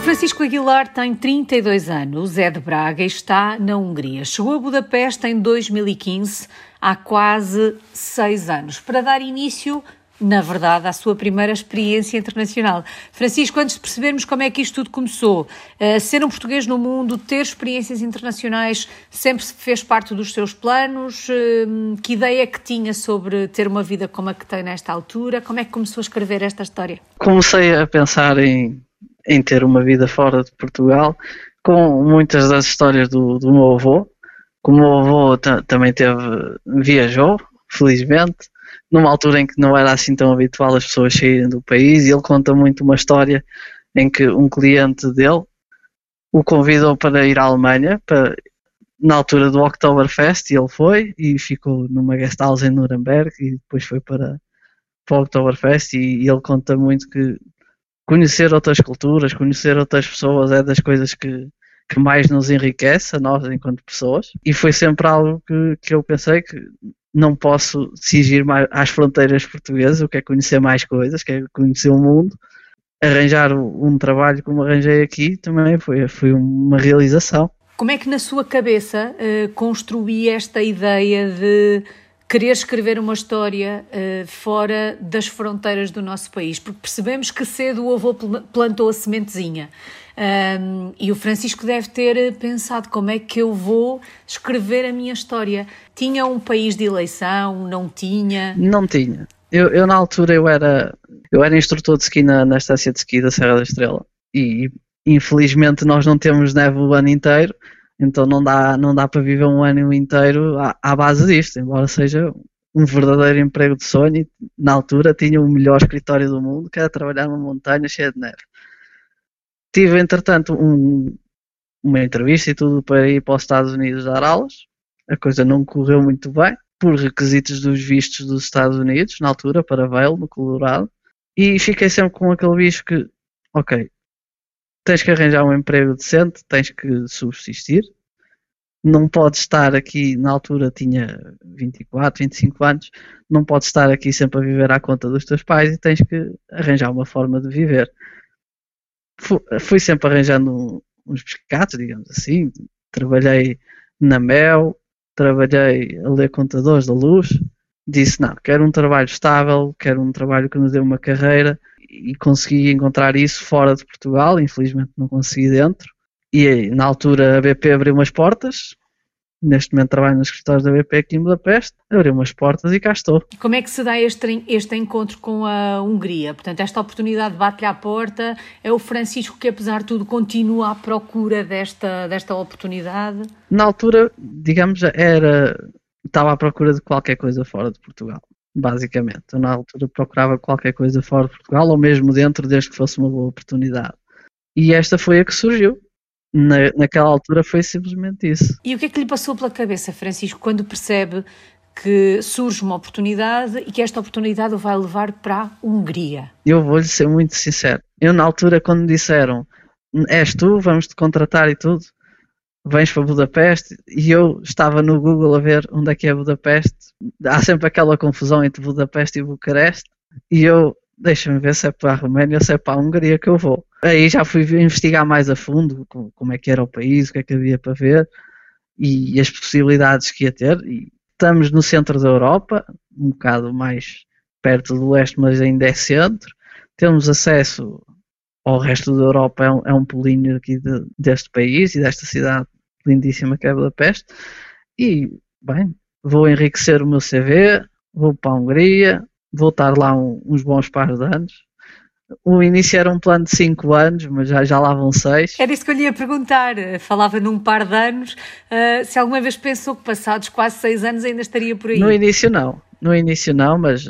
Francisco Aguilar tem 32 anos, é de Braga e está na Hungria. Chegou a Budapeste em 2015, há quase 6 anos, para dar início, na verdade, à sua primeira experiência internacional. Francisco, antes de percebermos como é que isto tudo começou, ser um português no mundo, ter experiências internacionais, sempre fez parte dos seus planos? Que ideia é que tinha sobre ter uma vida como a que tem nesta altura? Como é que começou a escrever esta história? Comecei a pensar em ter uma vida fora de Portugal, com muitas das histórias do meu avô. O meu avô também viajou, felizmente, numa altura em que não era assim tão habitual as pessoas saírem do país, e ele conta muito uma história em que um cliente dele o convidou para ir à Alemanha, na altura do Oktoberfest, e ele foi e ficou numa guest house em Nuremberg e depois foi para o Oktoberfest, e ele conta muito que conhecer outras culturas, conhecer outras pessoas é das coisas que mais nos enriquece a nós enquanto pessoas, e foi sempre algo que eu pensei que não posso exigir mais às fronteiras portuguesas, eu quero conhecer mais coisas, quero conhecer o mundo. Arranjar um trabalho como arranjei aqui também foi uma realização. Como é que na sua cabeça construí esta ideia de querer escrever uma história fora das fronteiras do nosso país? Porque percebemos que cedo o avô plantou a sementezinha. E o Francisco deve ter pensado: como é que eu vou escrever a minha história? Tinha um país de eleição? Não tinha? Não tinha. Eu na altura eu era instrutor de ski na estância de ski da Serra da Estrela, e infelizmente nós não temos neve o ano inteiro, então não dá para viver um ano inteiro à base disto, embora seja um verdadeiro emprego de sonho. Na altura tinha o melhor escritório do mundo, que era trabalhar numa montanha cheia de neve. Tive, entretanto, uma entrevista e tudo para ir para os Estados Unidos dar aulas. A coisa não correu muito bem, por requisitos dos vistos dos Estados Unidos, na altura, para Vail, no Colorado. E fiquei sempre com aquele bicho que, ok, tens que arranjar um emprego decente, tens que subsistir. Não podes estar aqui, na altura tinha 24, 25 anos, não podes estar aqui sempre a viver à conta dos teus pais, e tens que arranjar uma forma de viver. Fui sempre arranjando uns pescados, digamos assim. Trabalhei na Mel, trabalhei a ler contadores da luz. Disse: não, quero um trabalho estável, quero um trabalho que me dê uma carreira, e consegui encontrar isso fora de Portugal. Infelizmente não consegui dentro, e na altura a BP abriu umas portas. Neste momento trabalho nos escritórios da BP aqui em Budapeste, abriu umas portas e cá estou. Como é que se dá este encontro com a Hungria? Portanto, esta oportunidade bate-lhe à porta, é o Francisco que, apesar de tudo, continua à procura desta oportunidade? Na altura, digamos, estava à procura de qualquer coisa fora de Portugal, basicamente. Eu, na altura, procurava qualquer coisa fora de Portugal, ou mesmo dentro, desde que fosse uma boa oportunidade. E esta foi a que surgiu. Naquela altura foi simplesmente isso. E o que é que lhe passou pela cabeça, Francisco, quando percebe que surge uma oportunidade e que esta oportunidade o vai levar para a Hungria? Eu vou-lhe ser muito sincero. Eu, na altura, quando me disseram: és tu, vamos-te contratar e tudo, vens para Budapeste, e eu estava no Google a ver onde é que é Budapeste. Há sempre aquela confusão entre Budapeste e Bucareste, e eu: deixa-me ver se é para a Roménia ou se é para a Hungria que eu vou. Aí já fui investigar mais a fundo como é que era o país, o que é que havia para ver e as possibilidades que ia ter. E estamos no centro da Europa, um bocado mais perto do leste, mas ainda é centro. Temos acesso ao resto da Europa, é um pulinho aqui deste país e desta cidade lindíssima que é Budapeste. E, bem, vou enriquecer o meu CV, vou para a Hungria, vou estar lá uns bons pares de anos. O início era um plano de 5 anos, mas já lá vão 6. Era isso que eu lhe ia perguntar. Falava num par de anos. Se alguma vez pensou que passados quase 6 anos ainda estaria por aí? No início não, mas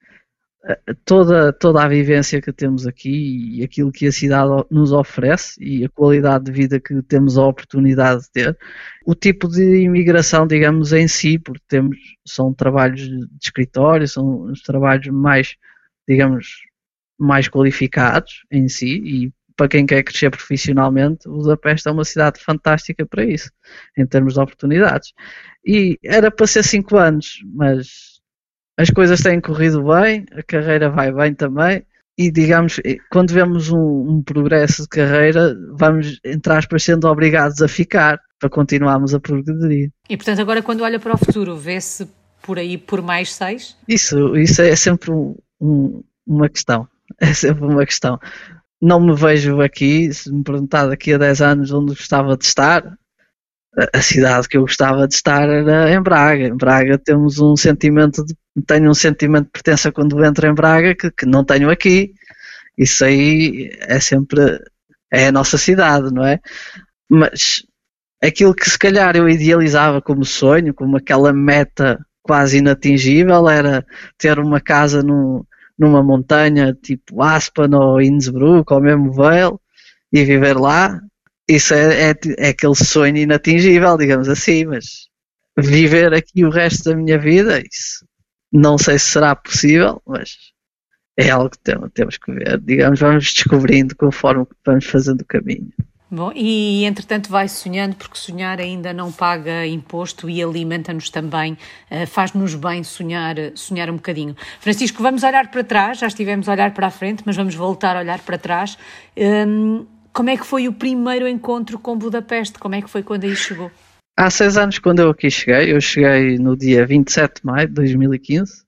toda a vivência que temos aqui e aquilo que a cidade nos oferece e a qualidade de vida que temos a oportunidade de ter, o tipo de imigração, digamos, em si, porque são trabalhos de escritório, são os trabalhos mais, digamos, mais qualificados em si, e para quem quer crescer profissionalmente, Budapeste é uma cidade fantástica para isso, em termos de oportunidades. E era para ser 5 anos, mas as coisas têm corrido bem, a carreira vai bem também, E digamos, quando vemos um progresso de carreira, vamos, entre aspas, sendo obrigados a ficar para continuarmos a progredir. E portanto agora quando olha para o futuro, vê-se por aí por mais 6? Isso é sempre uma questão. É sempre uma questão. Não me vejo aqui, se me perguntar daqui a 10 anos onde gostava de estar, a cidade que eu gostava de estar era em Braga. Em Braga temos tenho um sentimento de pertença quando entro em Braga que não tenho aqui. Isso aí é a nossa cidade, não é? Mas aquilo que se calhar eu idealizava como sonho, como aquela meta quase inatingível, era ter uma casa numa montanha tipo Aspen ou Innsbruck ou mesmo Vail e viver lá. Isso é aquele sonho inatingível, digamos assim, mas viver aqui o resto da minha vida, isso não sei se será possível, mas é algo que temos que ver. Digamos, vamos descobrindo conforme vamos fazendo o caminho. Bom, e entretanto vai sonhando, porque sonhar ainda não paga imposto e alimenta-nos também, faz-nos bem sonhar um bocadinho. Francisco, vamos olhar para trás, já estivemos a olhar para a frente, mas vamos voltar a olhar para trás. Como é que foi o primeiro encontro com Budapeste? Como é que foi quando aí chegou? Há 6 anos quando eu aqui cheguei, eu cheguei no dia 27 de maio de 2015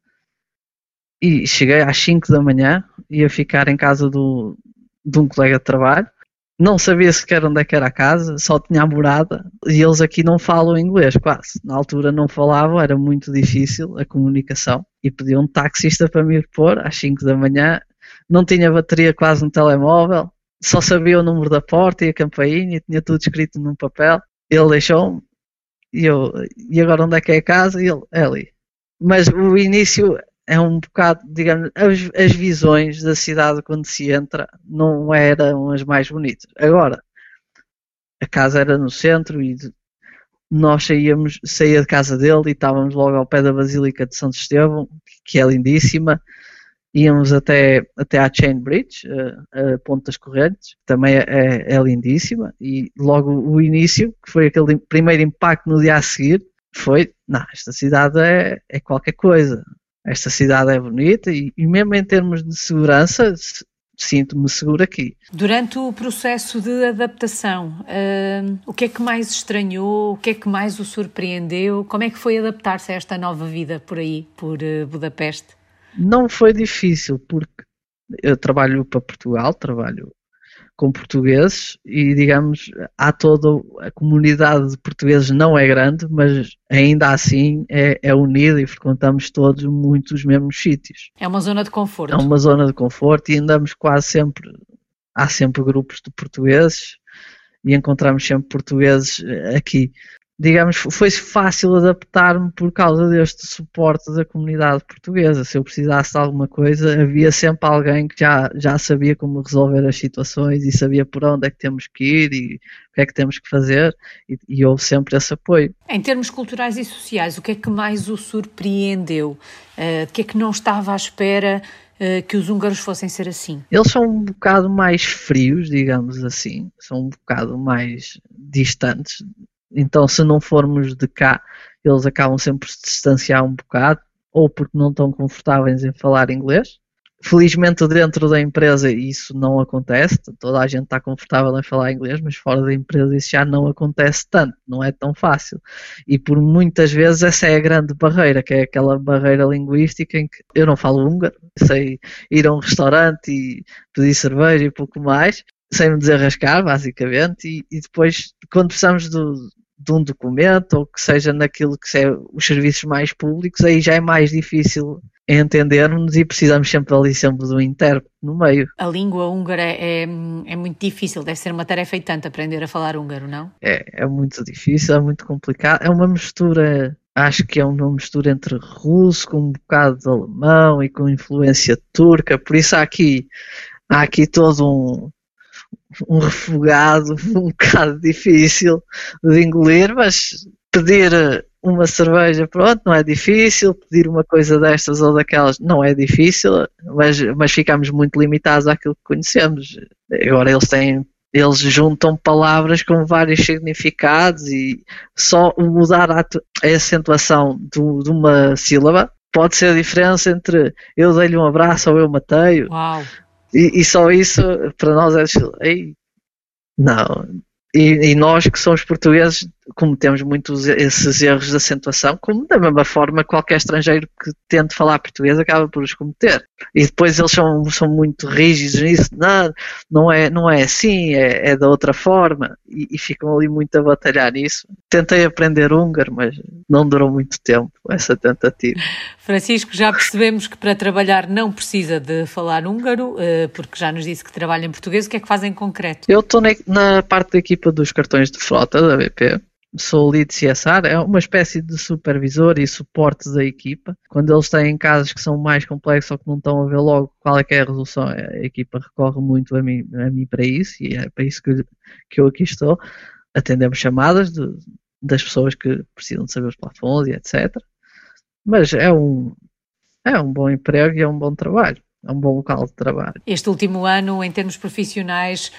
e cheguei às 5 da manhã, ia ficar em casa de um colega de trabalho. Não sabia sequer onde é que era a casa, só tinha a morada e eles aqui não falam inglês quase. Na altura não falavam, era muito difícil a comunicação e pedi um taxista para me ir pôr às 5 da manhã. Não tinha bateria quase no telemóvel, só sabia o número da porta e a campainha, tinha tudo escrito num papel. Ele deixou-me e agora onde é que é a casa? E ele, é ali. Mas o início é um bocado, digamos, as visões da cidade quando se entra não eram as mais bonitas. Agora, a casa era no centro e nós saía de casa dele e estávamos logo ao pé da Basílica de Santo Estevão, que é lindíssima. Íamos até à Chain Bridge, a Ponte das Correntes, que também é lindíssima. E logo o início, que foi aquele primeiro impacto no dia a seguir, foi, esta cidade é qualquer coisa. Esta cidade é bonita e mesmo em termos de segurança, sinto-me seguro aqui. Durante o processo de adaptação, o que é que mais estranhou? O que é que mais o surpreendeu? Como é que foi adaptar-se a esta nova vida por aí, por Budapeste? Não foi difícil, porque eu trabalho para Portugal, trabalho com portugueses e, digamos, há toda a comunidade de portugueses, não é grande, mas ainda assim é unida e frequentamos todos muito os mesmos sítios. É uma zona de conforto. É uma zona de conforto e andamos quase sempre, há sempre grupos de portugueses e encontramos sempre portugueses aqui. Digamos, foi fácil adaptar-me por causa deste suporte da comunidade portuguesa. Se eu precisasse de alguma coisa, havia sempre alguém que já sabia como resolver as situações e sabia por onde é que temos que ir e o que é que temos que fazer e houve sempre esse apoio. Em termos culturais e sociais, o que é que mais o surpreendeu? De que é que não estava à espera que os húngaros fossem ser assim? Eles são um bocado mais frios, digamos assim, são um bocado mais distantes. Então, se não formos de cá, eles acabam sempre por se distanciar um bocado, ou porque não estão confortáveis em falar inglês. Felizmente, dentro da empresa, isso não acontece. Toda a gente está confortável em falar inglês, mas fora da empresa isso já não acontece tanto, não é tão fácil. E por muitas vezes essa é a grande barreira, que é aquela barreira linguística em que eu não falo húngaro, sei ir a um restaurante e pedir cerveja e pouco mais, sem me desarrascar, basicamente, e depois, quando precisamos de um documento, ou que seja naquilo que é os serviços mais públicos, aí já é mais difícil entendermos e precisamos sempre de um intérprete no meio. A língua húngara é muito difícil, deve ser uma tarefa e tanto aprender a falar húngaro, não? É muito difícil, é muito complicado, é uma mistura, acho que é uma mistura entre russo com um bocado de alemão e com influência turca, por isso há aqui todo um refogado um bocado difícil de engolir, mas pedir uma cerveja, pronto, não é difícil, pedir uma coisa destas ou daquelas não é difícil, mas ficamos muito limitados àquilo que conhecemos. Agora eles juntam palavras com vários significados e só mudar a acentuação de uma sílaba pode ser a diferença entre eu dei-lhe um abraço ou eu matei-o. Uau! E só isso para nós é ei, não. E nós que somos portugueses cometemos muitos esses erros de acentuação, como da mesma forma qualquer estrangeiro que tente falar português acaba por os cometer. E depois eles são muito rígidos nisso, não é assim, é da outra forma, e ficam ali muito a batalhar nisso. Tentei aprender húngaro, mas não durou muito tempo essa tentativa. Francisco, já percebemos que para trabalhar não precisa de falar húngaro, porque já nos disse que trabalha em português. O que é que faz em concreto? Eu estou na parte da equipa dos cartões de frota da BP. Sou lead CSR, é uma espécie de supervisor e suporte da equipa. Quando eles têm casos que são mais complexos ou que não estão a ver logo qual é que é a resolução, a equipa recorre muito a mim para isso, e é para isso que eu aqui estou. Atendemos chamadas das pessoas que precisam de saber os plafons e etc. Mas é um bom emprego e é um bom trabalho. É um bom local de trabalho. Este último ano, em termos profissionais,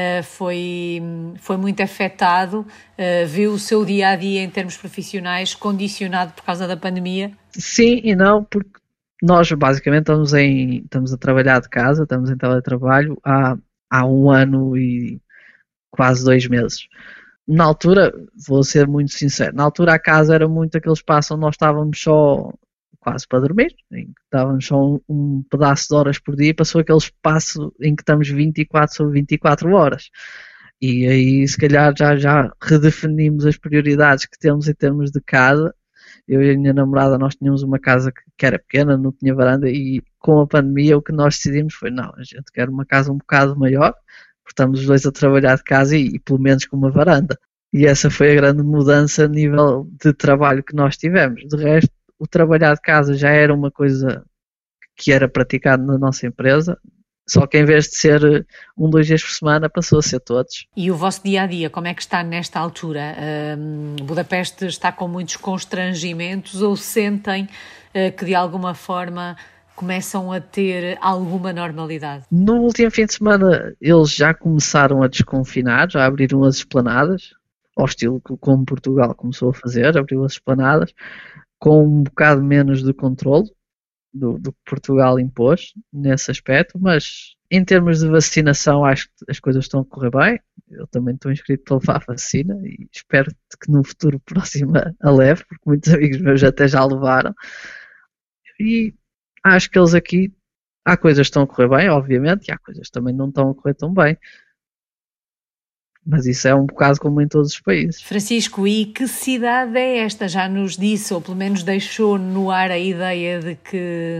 foi muito afetado. Viu o seu dia-a-dia em termos profissionais condicionado por causa da pandemia? Sim e não, porque nós basicamente estamos a trabalhar de casa, estamos em teletrabalho há 1 ano e quase 2 meses. Na altura, vou ser muito sincero, na altura a casa era muito aquele espaço onde nós estávamos só quase para dormir, em que estávamos só um pedaço de horas por dia, passou aquele espaço em que estamos 24 sobre 24 horas. E aí, se calhar, já redefinimos as prioridades que temos em termos de casa. Eu e a minha namorada, nós tínhamos uma casa que era pequena, não tinha varanda, e com a pandemia o que nós decidimos foi, não, a gente quer uma casa um bocado maior, porque estamos os dois a trabalhar de casa e pelo menos com uma varanda. E essa foi a grande mudança a nível de trabalho que nós tivemos. De resto, o trabalhar de casa já era uma coisa que era praticado na nossa empresa, só que em vez de ser 2 dias por semana, passou a ser todos. E o vosso dia-a-dia, como é que está nesta altura? Budapeste está com muitos constrangimentos ou sentem que de alguma forma começam a ter alguma normalidade? No último fim de semana eles já começaram a desconfinar, já abriram as esplanadas, ao estilo como Portugal começou a fazer, abriu as esplanadas, com um bocado menos de controle do que Portugal impôs nesse aspecto, mas em termos de vacinação acho que as coisas estão a correr bem. Eu também estou inscrito para levar a vacina e espero que no futuro próximo a leve, porque muitos amigos meus até já levaram. E acho que eles aqui, há coisas que estão a correr bem, obviamente, e há coisas que também não estão a correr tão bem. Mas isso é um bocado como em todos os países. Francisco, e que cidade é esta? Já nos disse, ou pelo menos deixou no ar a ideia de que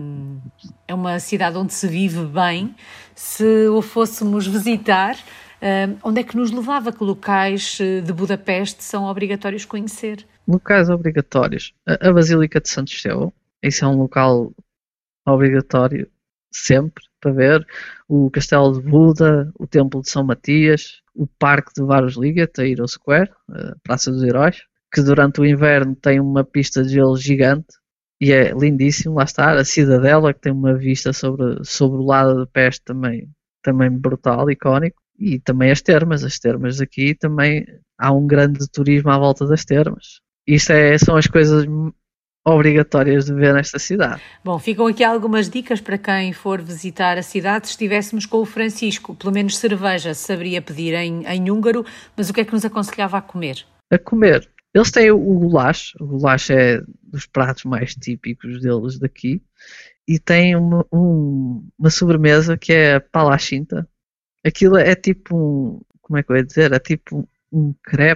é uma cidade onde se vive bem. Se o fôssemos visitar, onde é que nos levava? Que locais de Budapeste são obrigatórios conhecer? Locais obrigatórios. A Basílica de Santo Estevão, isso é um local obrigatório sempre para ver. O Castelo de Buda, o Templo de São Matias, o Parque de Városliget, a Hero Square, a Praça dos Heróis, que durante o inverno tem uma pista de gelo gigante e é lindíssimo, lá está. A Cidadela, que tem uma vista sobre o lado de Peste também brutal, icónico. E também as termas aqui também há um grande turismo à volta das termas. Isto são as coisas obrigatórias de ver nesta cidade. Bom, ficam aqui algumas dicas para quem for visitar a cidade. Se estivéssemos com o Francisco, pelo menos cerveja saberia pedir em húngaro, mas o que é que nos aconselhava a comer? A comer. Eles têm o goulash. O goulash é dos pratos mais típicos deles daqui. E tem uma sobremesa que é a palachinta. Aquilo é tipo como é que eu ia dizer? É tipo um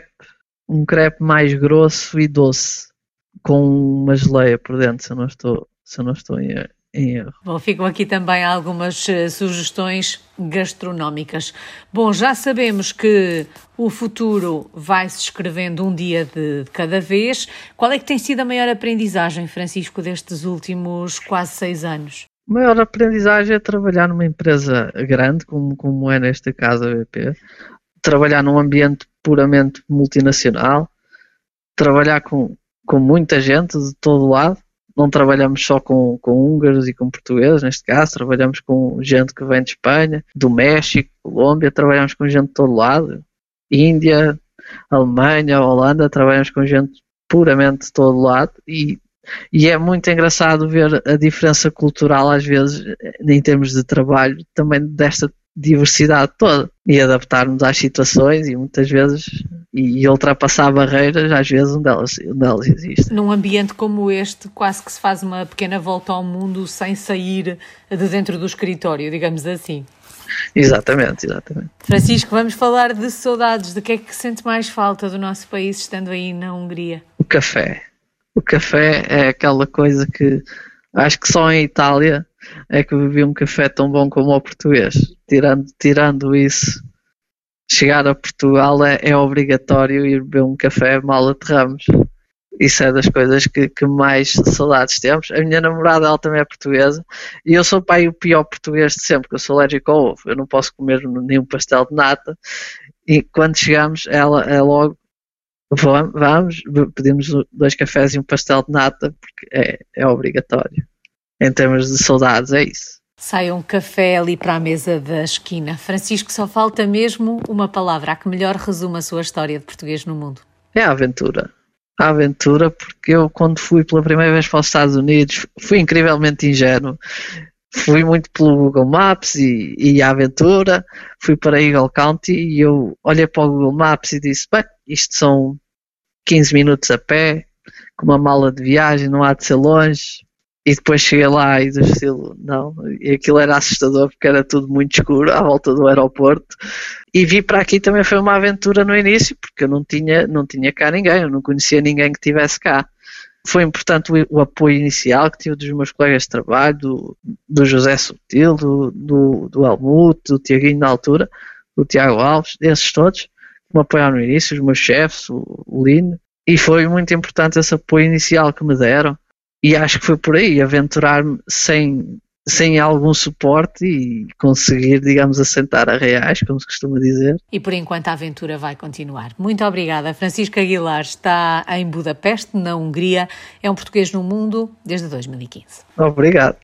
crepe mais grosso e doce, com uma geleia por dentro, se eu não estou em erro. Bom, ficam aqui também algumas sugestões gastronómicas. Bom, já sabemos que o futuro vai-se escrevendo um dia de cada vez. Qual é que tem sido a maior aprendizagem, Francisco, destes últimos quase 6 anos? A maior aprendizagem é trabalhar numa empresa grande, como é neste caso a BP, trabalhar num ambiente puramente multinacional, trabalhar com muita gente de todo lado. Não trabalhamos só com húngaros e com portugueses, neste caso, trabalhamos com gente que vem de Espanha, do México, Colômbia, trabalhamos com gente de todo lado, Índia, Alemanha, Holanda, trabalhamos com gente puramente de todo lado e E é muito engraçado ver a diferença cultural, às vezes, em termos de trabalho, também desta diversidade toda. E adaptarmos às situações e muitas vezes, e ultrapassar barreiras, às vezes, onde elas existem. Num ambiente como este, quase que se faz uma pequena volta ao mundo sem sair de dentro do escritório, digamos assim. Exatamente. Francisco, vamos falar de saudades. De que é que sente mais falta do nosso país estando aí na Hungria? O café. O café é aquela coisa que acho que só em Itália é que bebi um café tão bom como o português. Tirando isso, chegar a Portugal é obrigatório ir beber um café mal aterramos. Isso é das coisas que mais saudades temos. A minha namorada, ela também é portuguesa, e eu sou pai o pior português de sempre, porque eu sou alérgico ao ovo. Eu não posso comer nenhum pastel de nata, e quando chegamos, ela é logo, vamos, pedimos 2 cafés e um pastel de nata, porque é obrigatório. Em termos de saudades, é isso. Sai um café ali para a mesa da esquina. Francisco, só falta mesmo uma palavra que melhor resume a sua história de português no mundo. É a aventura. A aventura, porque eu, quando fui pela primeira vez para os Estados Unidos, fui incrivelmente ingênuo. Fui muito pelo Google Maps e a aventura. Fui para Eagle County e eu olhei para o Google Maps e disse, bem, isto são 15 minutos a pé, com uma mala de viagem, não há de ser longe. E depois cheguei lá e do estilo, não, e aquilo era assustador porque era tudo muito escuro à volta do aeroporto. E vir para aqui também foi uma aventura no início, porque eu não tinha cá ninguém, eu não conhecia ninguém que estivesse cá. Foi importante o apoio inicial que tive dos meus colegas de trabalho, do José Subtil, do Helmut, do Tiaguinho na altura, do Tiago Alves, esses todos, que me apoiaram no início, os meus chefes, o Lino. E foi muito importante esse apoio inicial que me deram. E acho que foi por aí, aventurar-me sem algum suporte e conseguir, digamos, assentar a reais, como se costuma dizer. E por enquanto a aventura vai continuar. Muito obrigada. Francisco Aguilar está em Budapeste, na Hungria. É um português no mundo desde 2015. Obrigado.